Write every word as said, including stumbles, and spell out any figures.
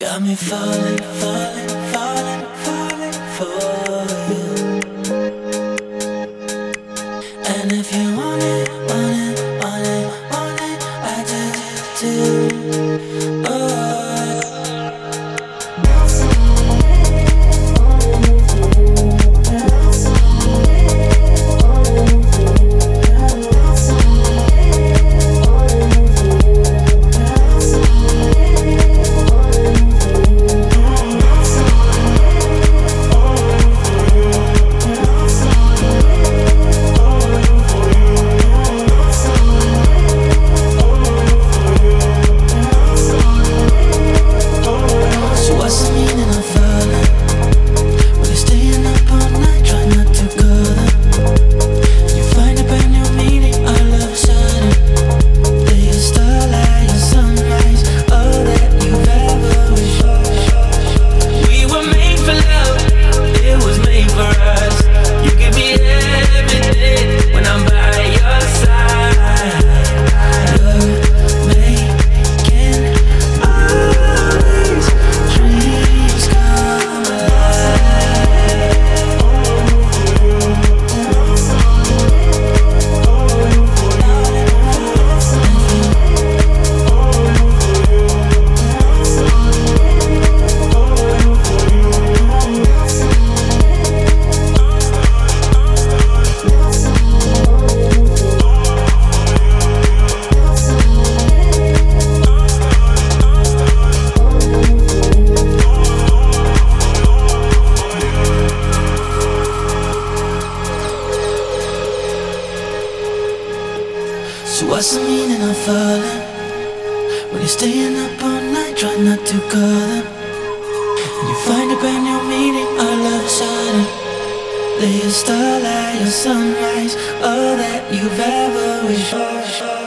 Got me falling, falling, falling, falling for you. And if you want it, want it, want it, want it, I just do. Oh. So what's the meaning of falling when you're staying up all night, trying not to call them? And you find a brand new meaning all of a sudden. Lay a starlight or sunrise, all that you've ever wished for.